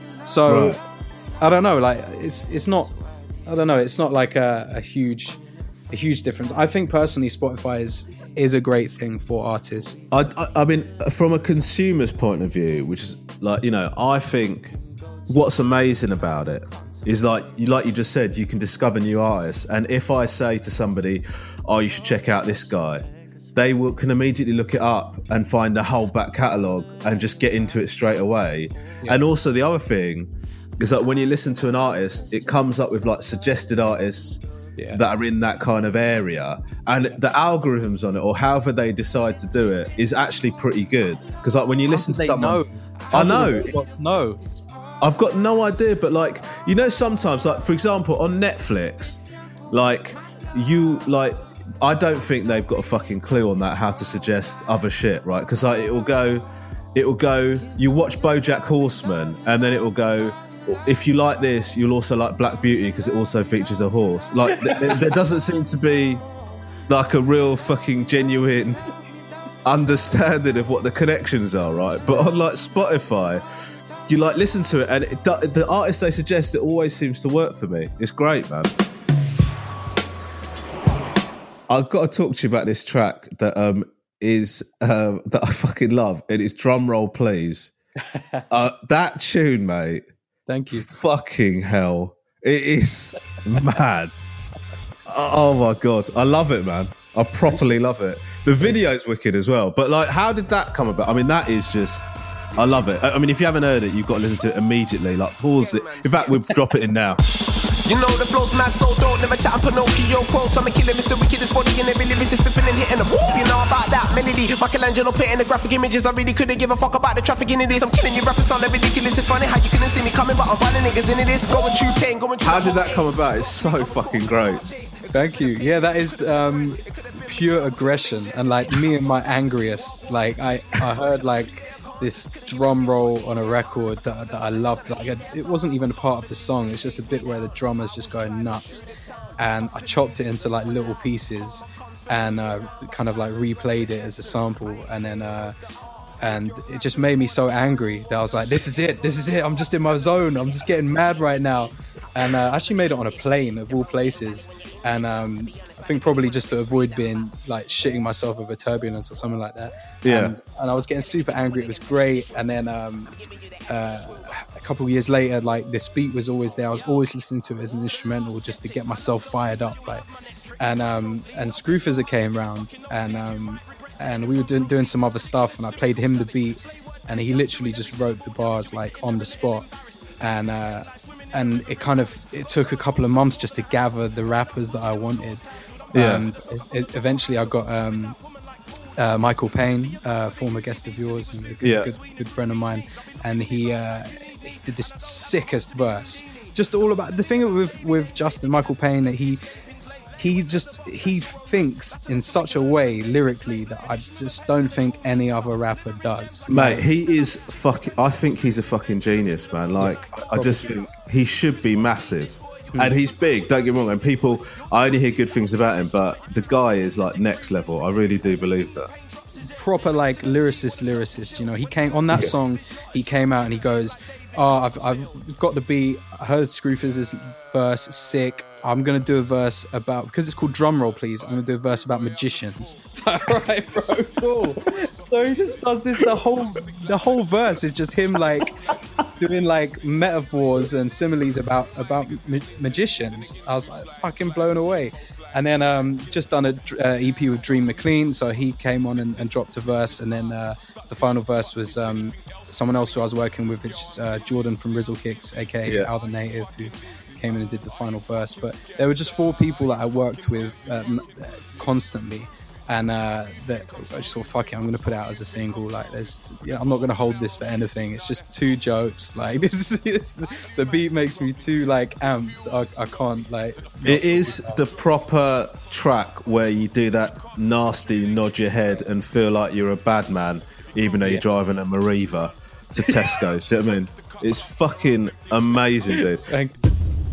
So. Right. I don't know, like it's it's not I don't know, it's not like a, a huge a huge difference. I think personally Spotify is is a great thing for artists. I, I, I mean, from a consumer's point of view, which is like, you know, I think what's amazing about it is like you like you just said, you can discover new artists. And if I say to somebody, oh, you should check out this guy, they will, can immediately look it up and find the whole back catalogue and just get into it straight away. Yeah. And also the other thing is that when you listen to an artist, it comes up with like suggested artists yeah. that are in that kind of area, and yeah. the algorithms on it, or however they decide to do it, is actually pretty good. Because like when you How listen do to they someone, know? How I know, no, I've got no idea. But like, you know, sometimes, like for example, on Netflix, like you like. I don't think they've got a fucking clue on that, how to suggest other shit, right? Because like, it will go, it will go. You watch BoJack Horseman, and then it will go. If you like this, you'll also like Black Beauty because it also features a horse. Like, th- there doesn't seem to be like a real fucking genuine understanding of what the connections are, right? But on like Spotify, you like listen to it, and it, the artists they suggest, it always seems to work for me. It's great, man. I've got to talk to you about this track that um is um that I fucking love. It is Drum Roll Please. uh, that tune, mate. Thank you. Fucking hell. It is mad. Oh my God. I love it, man. I properly love it. The video's wicked as well. But like, how did that come about? I mean, that is just, I love it. I mean, if you haven't heard it, you've got to listen to it immediately. Like, pause it. In fact, we'll drop it in now. You know the flow's mad, so don't never chat Pinocchio quotes. I'm a killer, Mister Wickedest body, and every lyrics is flipping and hitting the whoop. You know about that melody, Michelangelo putting the graphic images. I really couldn't give a fuck about the traffic in this. I'm killing you, rappers sound ridiculous. It's funny how you couldn't see me coming, but I'm running niggas into this. Going through pain, going through. How did that come about? It's so fucking great. Thank you. Yeah, that is um, pure aggression, and like me and my angriest. Like I, I heard like this drum roll on a record that, that I loved. Like it wasn't even a part of the song. It's just a bit where the drummer's just going nuts, and I chopped it into like little pieces and uh, kind of like replayed it as a sample, and then uh, and it just made me so angry that I was like, this is it, this is it. I'm just in my zone. I'm just getting mad right now. And uh, I actually made it on a plane of all places, and um, I think probably just to avoid being like shitting myself over turbulence or something like that. Yeah. And, and I was getting super angry. It was great. And then um, uh, a couple of years later, like this beat was always there. I was always listening to it as an instrumental just to get myself fired up. Like, and um, and Screwfizzer came round, and um, and we were doing, doing some other stuff, and I played him the beat, and he literally just wrote the bars like on the spot, and. Uh, And it kind of it took a couple of months just to gather the rappers that I wanted. Yeah. And it, it, eventually, I got um, uh, Michael Payne, uh, former guest of yours and a good, yeah. good, good friend of mine, and he uh, he did this sickest verse. Just all about the thing with with Justin Michael Payne, that he he just he thinks in such a way lyrically that I just don't think any other rapper does. Mate, he is fucking. I think he's a fucking genius, man. Like, yeah, I just think he should be massive, mm. and he's big. Don't get me wrong. And people, I only hear good things about him, but the guy is like next level. I really do believe that. Proper like lyricist, lyricist. You know, he came on that yeah. song. He came out and he goes, "Oh, I've I've got the beat. I heard Screwfizzer's verse, sick. I'm going to do a verse about, because it's called Drum Roll, Please, I'm going to do a verse about magicians." It's like, all right, bro, cool. So he just does this, the whole the whole verse is just him like doing like metaphors and similes about, about ma- magicians. I was like fucking blown away. And then um, just done a uh, E P with Dream McLean, so he came on and, and dropped a verse, and then uh, the final verse was um, someone else who I was working with, which is uh, Jordan from Rizzle Kicks, aka yeah. Al the Native, who came in and did the final verse. But there were just four people that I worked with uh, constantly, and uh, that I just thought, fuck it, I'm going to put it out as a single. Like, there's, you know, I'm not going to hold this for anything. It's just two jokes. Like, this is this, the beat makes me too like amped. I, I can't like. It is the proper track where you do that nasty nod your head and feel like you're a bad man, even though you're yeah. driving a Mariva to Tesco. Do you know what I mean? It's fucking amazing, dude. Thank you.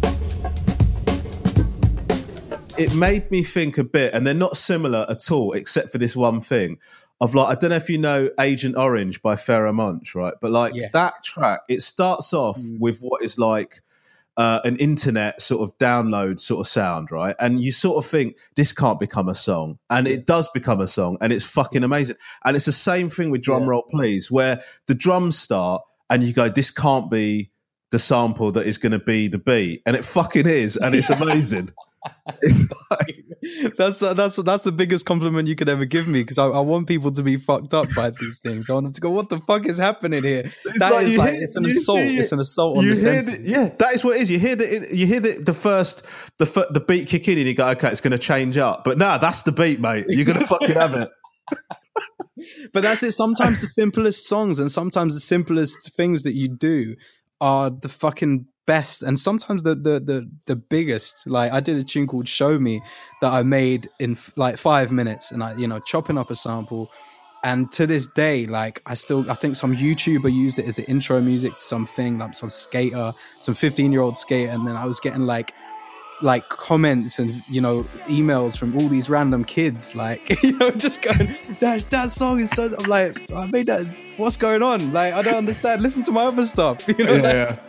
It made me think a bit, and they're not similar at all, except for this one thing of like, I don't know if you know Agent Orange by Pharoah Monch, right? But like yeah. that track, it starts off mm. with what is like uh, an internet sort of download sort of sound, right? And you sort of think this can't become a song, and it does become a song, and it's fucking amazing. And it's the same thing with Drum yeah. Roll Please, where the drums start and you go, this can't be the sample that is going to be the beat, and it fucking is, and it's amazing. It's like, that's that's that's the biggest compliment you could ever give me, because I, I want people to be fucked up by these things. I want them to go, what the fuck is happening here? It's that like, is like hear, it's an assault. Hear, it's an assault on the senses. The, yeah, that is what it is. You hear the you hear the, the first the the beat kick in, and you go, okay, it's going to change up. But nah, that's the beat, mate. You're going to fucking have it. But that's it. Sometimes the simplest songs and sometimes the simplest things that you do are the fucking best, and sometimes the, the the the biggest. Like, I did a tune called Show Me that I made in f- like five minutes, and I, you know, chopping up a sample, and to this day, like, I still, I think some YouTuber used it as the intro music to something, like some skater, some fifteen year old skater, and then I was getting like like comments and, you know, emails from all these random kids, like, you know, just going, that, that song is so, I'm like, I made that, what's going on? Like, I don't understand, listen to my other stuff, you know? Yeah, yeah.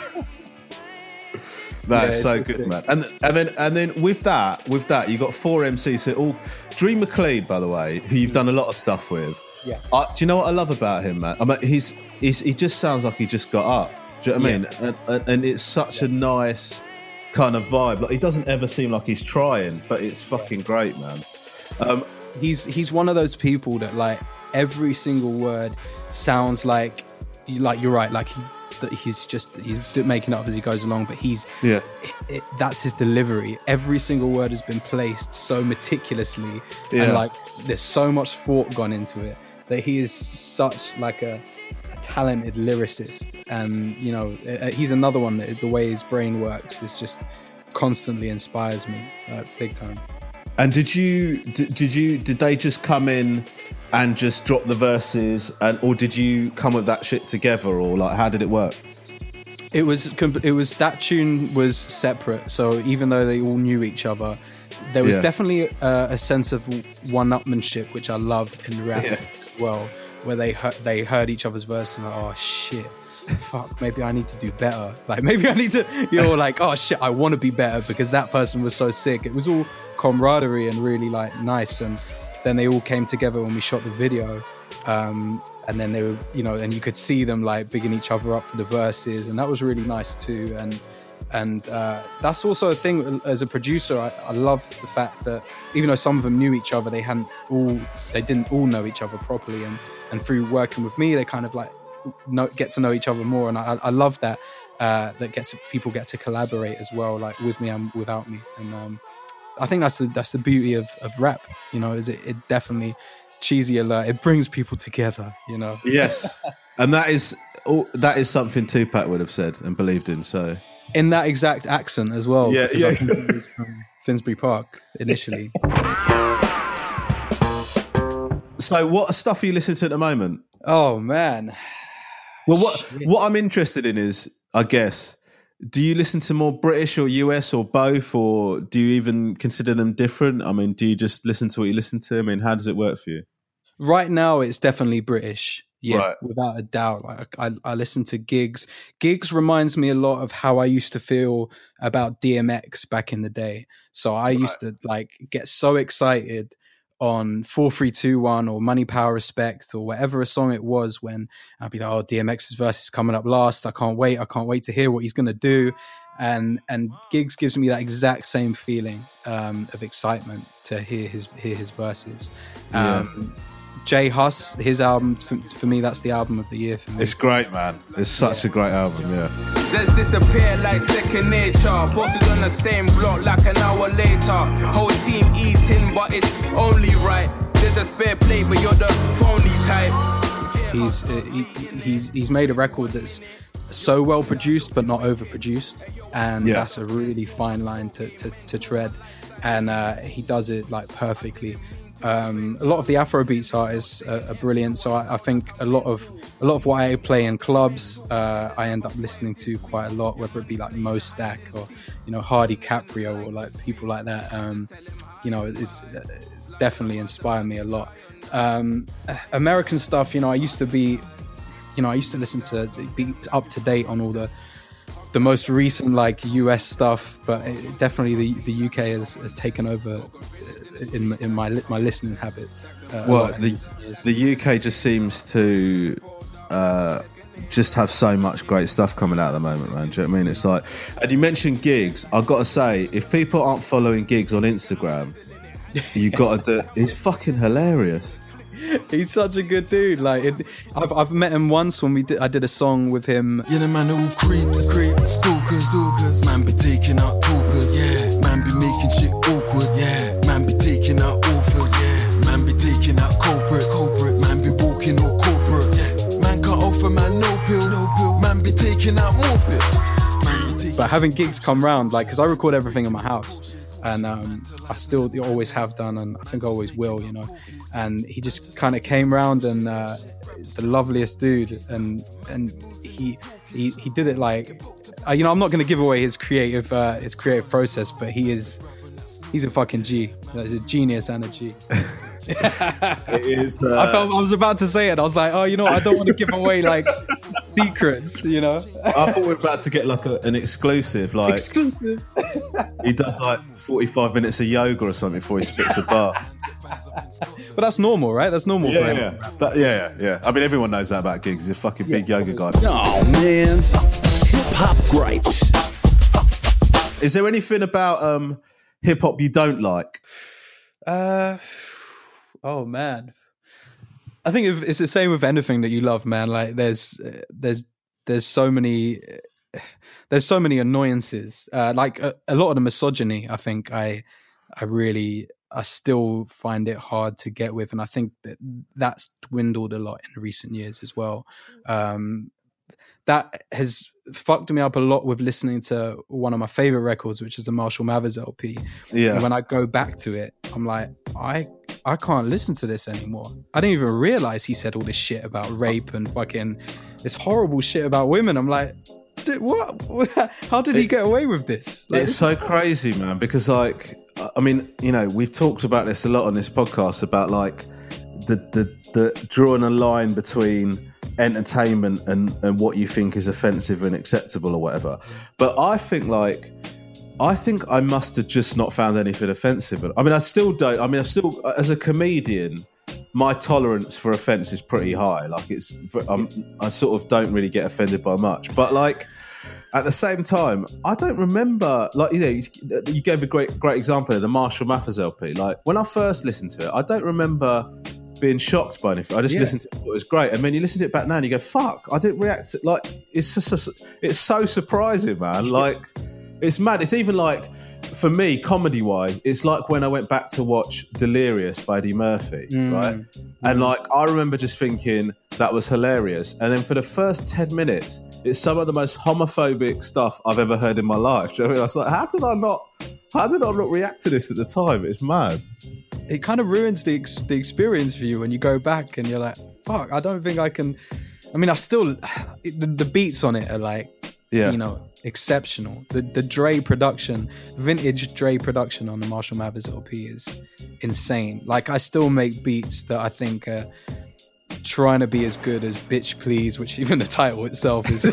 That's yeah, so good, thing. man. And and then and then with that, with that, you got four M Cs. So all Dream McLean, by the way, who you've done a lot of stuff with. Yeah. Uh, do you know what I love about him, man? I mean, he's he's he just sounds like he just got up. Do you know what I mean? Yeah. And, and and it's such yeah. a nice kind of vibe. Like, he doesn't ever seem like he's trying, but it's fucking great, man. Um, he's he's one of those people that, like, every single word sounds like like you're right, like he. That he's just he's making it up as he goes along, but he's yeah it, it, that's his delivery. Every single word has been placed so meticulously, yeah. and like there's so much thought gone into it that he is such like a, a talented lyricist. And, you know, he's another one that the way his brain works is just constantly inspires me, uh, big time. And did you did, did you did they just come in and just drop the verses, and or did you come with that shit together, or like how did it work? It was it was that tune was separate, so even though they all knew each other, there was Yeah. definitely a, a sense of one-upmanship, which I love in rap Yeah. as well, where they heard, they heard each other's verse and like, oh shit, fuck, maybe I need to do better. Like maybe I need to, you know, like oh shit, I want to be better because that person was so sick. It was all camaraderie and really like nice, and then they all came together when we shot the video. Um, and then they were, you know, and you could see them like bigging each other up for the verses, and that was really nice too. And and uh, that's also a thing as a producer. I, I love the fact that even though some of them knew each other, they hadn't all, they didn't all know each other properly. And and through working with me, they kind of like know, get to know each other more. And I, I love that uh, that gets people get to collaborate as well, like with me and without me. And um, I think that's the that's the beauty of of rap. You know, is it, it definitely. Cheesy alert, it brings people together, you know. Yes, and that is oh, that is something Tupac would have said and believed in. So in that exact accent as well. Yeah, yeah. I think he was from Finsbury Park initially. So what stuff are you listening to at the moment? Oh man. Well, what Shit. what I'm interested in is, I guess, do you listen to more British or U S or both, or do you even consider them different? I mean, do you just listen to what you listen to? I mean, how does it work for you? Right now, it's definitely British. Yeah, Right. without a doubt. Like I, I listen to Gigs. Gigs reminds me a lot of how I used to feel about D M X back in the day. So I used to like get so excited on four three two one or Money Power Respect or whatever a song it was, when I'd be like, oh, D M X's verse is coming up last. I can't wait. I can't wait to hear what he's gonna do. And and Gigs gives me that exact same feeling um, of excitement to hear his hear his verses. Um, J Hus, his album, for, for me, that's the album of the year for me. It's great, man. It's such a great album, yeah. Says disappear like second nature. Bosses on the same block like an hour later. Whole team eating, but it's only right. There's a spare plate, but you're the phony type. He's uh, he, he's he's made a record that's so well produced, but not overproduced, and Yeah. that's a really fine line to to, to tread. And uh, he does it like perfectly. Um, a lot of the Afrobeats artists are, are brilliant, so I, I think a lot of a lot of what I play in clubs, uh, I end up listening to quite a lot, whether it be like Mo Stack or you know Hardy Caprio or like people like that. Um, you know, it's uh, definitely inspired me a lot. Um, American stuff, you know, I used to be, you know, I used to listen to be up to date on all the the most recent like U S stuff, but it, definitely the the U K has, has taken over in in my my listening habits. Uh, a Well, lot in the recent years. the U K just seems to uh, just have so much great stuff coming out at the moment, man. Do you know what I mean? It's like, and you mentioned Gigs. I've got to say, if people aren't following Gigs on Instagram, you got to do. He's fucking hilarious. He's such a good dude. Like, it, I've I've met him once when we did. I did a song with him. Yeah, the man all creeps, creeps, stalkers, stalkers. Man be taking out talkers, yeah. Man be making shit awkward, yeah. Man be taking out authors, yeah. Man be taking out culprits, culprits. Man be walking all corporate, yeah. Man can't offer man no pill, no pill. Man be taking out Morpheus. Man be taking But having Gigs come round, like, because I record everything in my house, and um, I still always have done, and I think I always will, you know. And he just kind of came round, and uh, the loveliest dude, and and he he he did it like, uh, you know, I'm not going to give away his creative uh, his creative process, but he is he's a fucking G. He's a genius and a G. It is. Uh, I felt I was about to say it. I was like, oh, you know, I don't want to give away like secrets, you know. I thought we were about to get like a, an exclusive, like Exclusive. he does like forty-five minutes of yoga or something before he spits a bar. But that's normal, right? That's normal for Yeah, him. yeah, that, yeah, yeah, yeah. I mean, everyone knows that about Gigs. He's a fucking big yoga guy. Oh man, hip hop gripes. Is there anything about um, hip hop you don't like? Uh, oh man, I think if- it's the same with anything that you love, man. Like there's uh, there's there's so many there's so many annoyances. Uh, like a, a lot of the misogyny, I think I I really I still find it hard to get with, and I think that that's dwindled a lot in recent years as well. Um, that has fucked me up a lot with listening to one of my favorite records, which is the Marshall Mathers L P. Yeah. And when I go back to it, I'm like, I I can't listen to this anymore. I didn't even realize he said all this shit about rape and fucking this horrible shit about women. I'm like, dude, what? How did he get away with this? Like, it's this so crazy, man, because like, I mean, you know, we've talked about this a lot on this podcast about like the the, the drawing a line between entertainment and, and what you think is offensive and acceptable or whatever. But I think like, I think I must have just not found anything offensive. I mean, I still don't, I mean, I still, as a comedian, my tolerance for offence is pretty high. Like it's, I'm, I sort of don't really get offended by much. But like, at the same time, I don't remember, like, you know, you, you gave a great great example of the Marshall Mathers L P. Like, when I first listened to it, I don't remember being shocked by anything. I just Yeah. listened to it, it was great. And then you listen to it back now and you go, fuck, I didn't react to, like, it's just, it's so surprising, man. Like, it's mad. It's even like, for me, comedy-wise, it's like when I went back to watch Delirious by Eddie Murphy, Mm. right? And like, I remember just thinking that was hilarious. And then for the first ten minutes, it's some of the most homophobic stuff I've ever heard in my life. Do you know what I mean? I was like, how did I not, how did I not react to this at the time? It's mad. it kind of ruins the ex- the experience for you when you go back and you're like, fuck, I don't think I can. I mean, I still, the, the beats on it are like, Yeah. you know, exceptional. The the Dre production, vintage Dre production on the Marshall Mathers L P is insane. Like, I still make beats that I think are trying to be as good as Bitch Please, which even the title itself is.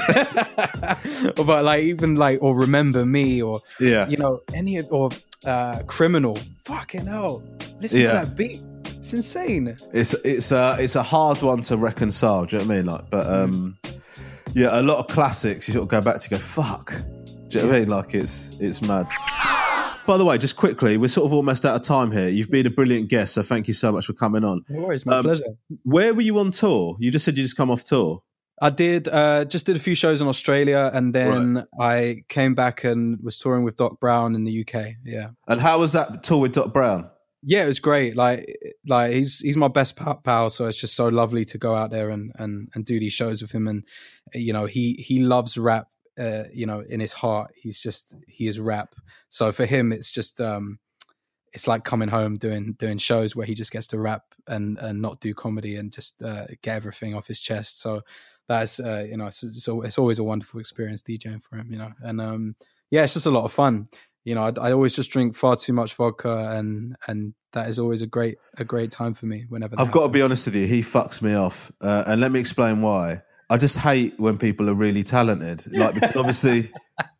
But like, even like, or Remember Me, or, Yeah. you know, any, or uh, Criminal. Fucking hell. Listen Yeah. to that beat. It's insane. It's it's a it's a hard one to reconcile. Do you know what I mean? Like, but um, yeah, a lot of classics you sort of go back to go fuck. Do you know what I mean? Like, it's it's mad. By the way, just quickly, we're sort of almost out of time here. You've been a brilliant guest, so thank you so much for coming on. No worries, my Um, pleasure. Where were you on tour? You just said you just come off tour. I did uh, just did a few shows in Australia, and then I came back and was touring with Doc Brown in the U K. Yeah, And how was that tour with Doc Brown? yeah, it was great. Like, like he's he's my best pal, pal, so it's just so lovely to go out there and and and do these shows with him. And you know, he he loves rap. Uh, you know, in his heart, he's just he is rap. So for him, it's just um, it's like coming home doing doing shows where he just gets to rap and and not do comedy and just uh, get everything off his chest. So that's uh, you know, it's, it's it's always a wonderful experience DJing for him. You know, and um, yeah, it's just a lot of fun. You know, I, I always just drink far too much vodka, and and that is always a great a great time for me. Whenever that I've got to happens. be honest with you, he fucks me off, uh, and let me explain why. I just hate when people are really talented, like, because obviously,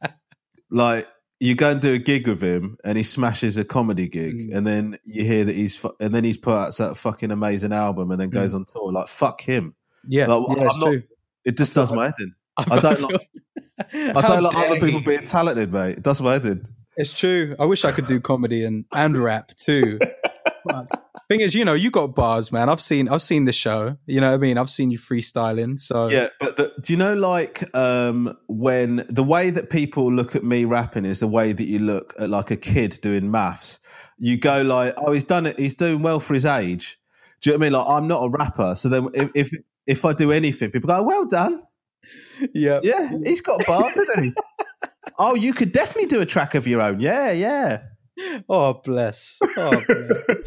like, you go and do a gig with him, and he smashes a comedy gig, Mm. and then you hear that he's, fu- and then he's put out that fucking amazing album, and then goes Mm. on tour. Like, fuck him. Yeah, Like, yeah, it's I'm not- true. It just does my head in. I feel- don't like. I How don't like dare other people he? being talented, mate. It does my head in. It's true. I wish I could do comedy and, and rap too. But thing is, you know, you got bars, man. I've seen I've seen the show. You know what I mean? I've seen you freestyling. So Yeah, but the, do you know, like, um, when the way that people look at me rapping is the way that you look at like a kid doing maths. You go like, oh, he's done it. He's doing well for his age. Do you know what I mean? Like, I'm not a rapper, so then if if, if I do anything, people go, well done. yeah, Yeah, he's got bars, hasn't he? Oh, you could definitely do a track of your own. Yeah, yeah. Oh bless. Oh, bless.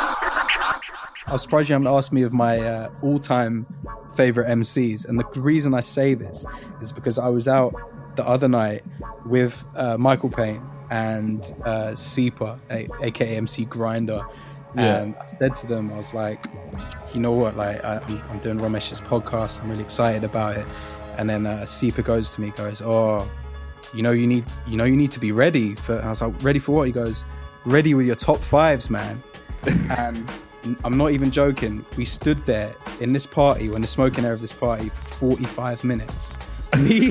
I was surprised you haven't asked me of my uh, all-time favorite M Cs, and the reason I say this is because I was out the other night with uh, Michael Payne and uh, Seepa, a- aka M C Grinder. Yeah. And I said to them, I was like, you know what, like I, I'm, I'm doing Ramesh's podcast. I'm really excited about it. And then uh, Seepa goes to me, goes, oh, you know, you need, you know, you need to be ready for. And I was like, ready for what? He goes, ready with your top fives, man. And I'm not even joking. We stood there in this party, when the smoking area of this party, for forty-five minutes. Me,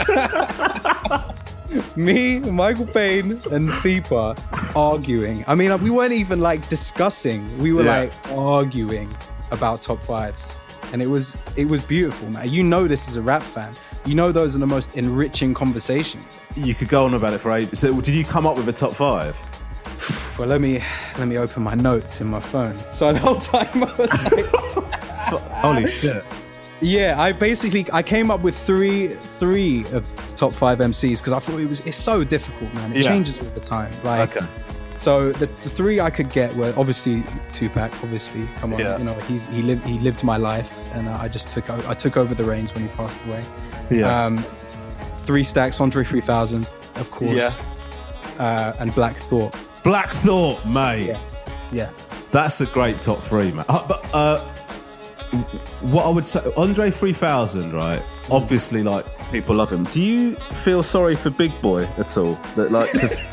me, Michael Payne, and Seepa arguing. I mean, we weren't even like discussing. We were Yeah. like arguing about top fives, and it was it was beautiful, man. You know, this is a rap fan. You know, those are the most enriching conversations. You could go on about it for ages. So, did you come up with a top five? Well, let me let me open my notes in my phone. So the whole time I was like, Holy shit! yeah, I basically I came up with three three of the top five M Cs because I thought it was it's so difficult, man. It Yeah. changes all the time. Like, Okay. So the, the three I could get were obviously Tupac. Obviously, come on, Yeah. you know he's he lived he lived my life, and I just took o- I took over the reins when he passed away. Yeah. Um, three Stacks, Andre three thousand, of course, uh, and Black Thought. Black Thought, mate. Yeah. Yeah. That's a great top three, man. Uh, but uh, what I would say, Andre three thousand, right? Obviously, like people love him. Do you feel sorry for Big Boy at all? That like, because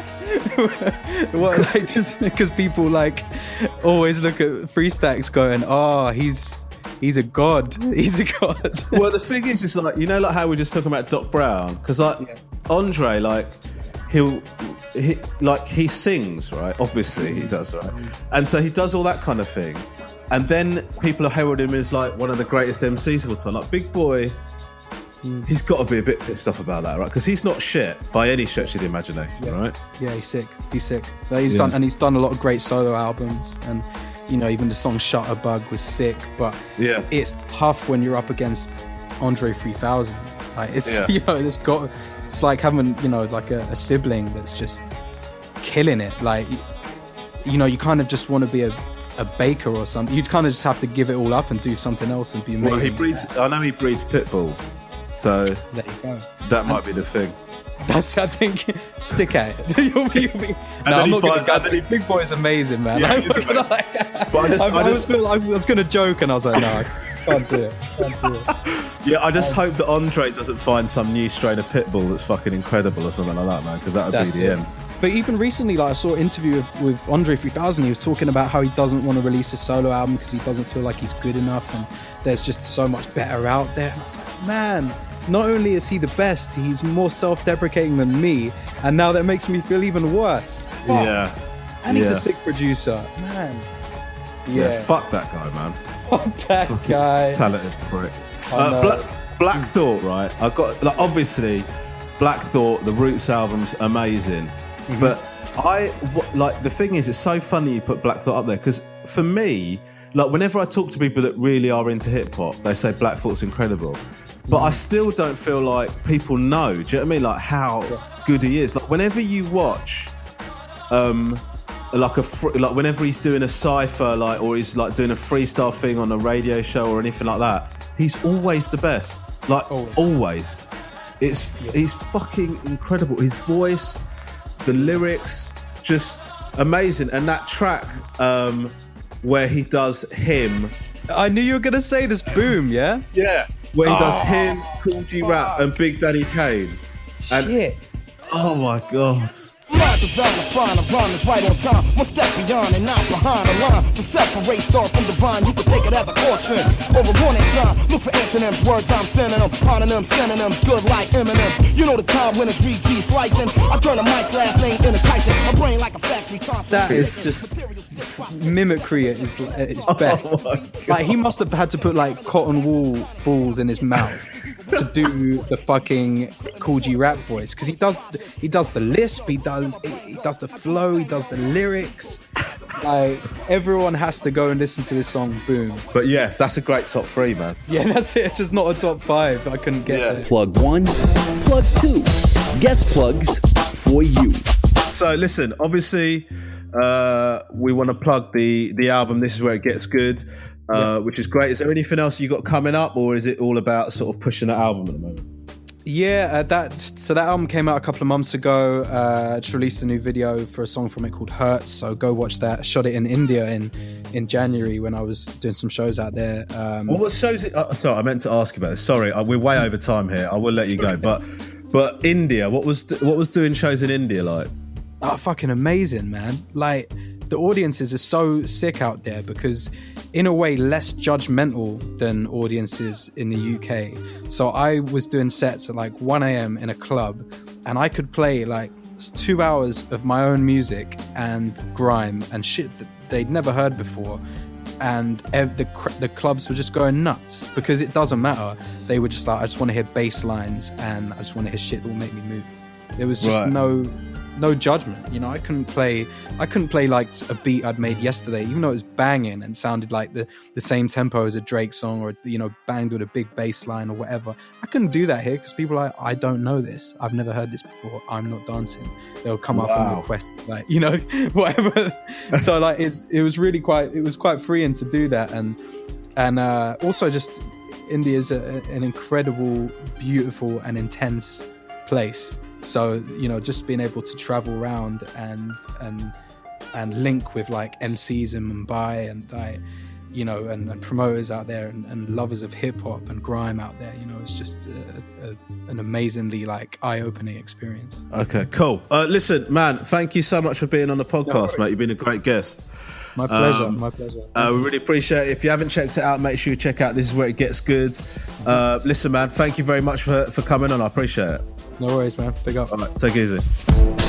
What, like, just because people like always look at Three Stacks going, oh, he's he's a god, he's a god. well, the thing is, it's like, you know, like how we were just talking about Doc Brown, because like Yeah. Andre, like he'll he like he sings, right? Obviously, he does, right? And so he does all that kind of thing, and then people are heralding him as like one of the greatest M Cs of all time. Like Big Boy, he's got to be a bit pissed off about that, right? Because he's not shit by any stretch of the imagination, Yeah. right? Yeah, he's sick. He's sick. Like, he's Yeah. done, and he's done a lot of great solo albums, and you know, even the song "Shutterbug" was sick. But Yeah. it's tough when you're up against Andre three thousand. Like it's Yeah. you know, it's got it's like having you know like a, a sibling that's just killing it. Like you know, you kind of just want to be a, a baker or something. You'd kind of just have to give it all up and do something else and be amazing. Well, he breeds. I know he breeds pit bulls, so There you go. that might be the thing. That's I think stick at it. you'll be, you'll be, no, then I'm he not gonna finds- go and then he- Big Boy's amazing, man. Yeah, I'm he's not gonna, amazing. like, But I just- I, I I just- was, feel, I was gonna joke, and I was like, no, I can't do it. Can't do it. Yeah, I just hope that Andre doesn't find some new strain of pit bull that's fucking incredible or something like that, man, because that would That's be the it. end. But even recently, like I saw an interview with, with Andre three thousand. He was talking about how he doesn't want to release a solo album because he doesn't feel like he's good enough, and there's just so much better out there. And I was like, man, not only is he the best, he's more self-deprecating than me, and now that makes me feel even worse. Fuck. Yeah. And he's Yeah. a sick producer, man. Yeah. Yeah, fuck that guy, man. fuck that Fucking guy. talented prick. I Uh, know. Black, Black Thought, right? I got like obviously, Black Thought, the Roots album's amazing, Mm-hmm. but I what, like the thing is, it's so funny you put Black Thought up there because for me, like whenever I talk to people that really are into hip hop, they say Black Thought's incredible, but I still don't feel like people know. Do you know what I mean? Like how good he is. Like whenever you watch, um. like a fr- like whenever he's doing a cipher, like or he's like doing a freestyle thing on a radio show or anything like that, he's always the best. Like Always. always, it's he's fucking incredible. His voice, the lyrics, just amazing. And that track um, where he does him, I knew you were gonna say this. Boom, yeah. yeah, where he does him, Cool G Rap, and Big Daddy Kane. And Shit. oh my god. Rhyme design to find a rhyme is right on time. One step beyond and not behind the line. To separate star from divine, you can take it as a caution or a warning sign. Look for antonyms, words I'm sending them, synonyms, synonyms, good like Eminem's. You know the time when it's G G slicing. I turn a Mike's last name into Tyson. My brain like a factory constant. That is just mimicry at its, at its best. Oh my God. Like he must have had to put like cotton wool balls in his mouth to do the fucking Cool G Rap voice because he does he does the lisp, he does he does the flow, he does the lyrics. Like everyone has to go and listen to this song. Boom. But yeah, that's a great top three, man. Yeah, that's it. It's just not a top five. I couldn't get Yeah. there. Plug one, plug two. Guest plugs for you. So listen, obviously, uh, we want to plug the the album. This is where it gets good, uh, Yeah. which is great. Is there anything else you got coming up, or is it all about sort of pushing that album at the moment? Yeah, uh, that so that album came out a couple of months ago. Uh, just released a new video for a song from it called "Hurts." So go watch that. Shot it in India in in January when I was doing some shows out there. Um, Well, what shows it? Uh, sorry, I meant to ask you about this. Sorry, uh, we're way over time here. I will let you go, but but India, what was what was doing shows in India like? Oh, fucking amazing, man. Like, the audiences are so sick out there because, in a way, less judgmental than audiences in the U K. So I was doing sets at like one a.m. in a club, and I could play like two hours of my own music and grime and shit that they'd never heard before. And ev- the cr- the clubs were just going nuts because it doesn't matter. They were just like, I just want to hear bass lines and I just want to hear shit that will make me move. There was just Right. no no judgment. You know, I couldn't play, I couldn't play like a beat I'd made yesterday, even though it was banging and sounded like the, the same tempo as a Drake song, or, you know, banged with a big bass line or whatever. I couldn't do that here because people are like, I don't know this. I've never heard this before. I'm not dancing. They'll come wow. up and request, like, you know, whatever. So like, it's, it was really quite, it was quite freeing to do that. And, and uh, also just India is a, an incredible, beautiful and intense place. So, you know, just being able to travel around and and and link with like M Cs in Mumbai and like, you know, and, and promoters out there and, and lovers of hip hop and grime out there, you know, it's just a, a, an amazingly like eye-opening experience. Okay, cool. Uh, listen, man, thank you so much for being on the podcast, no mate. You've been a great guest. My pleasure, um, my pleasure. Uh, we really appreciate it. If you haven't checked it out, make sure you check out This Is Where It Gets Good. Uh, listen, man, thank you very much for, for coming on. I appreciate it. No worries, man. Big up. All right, take it easy.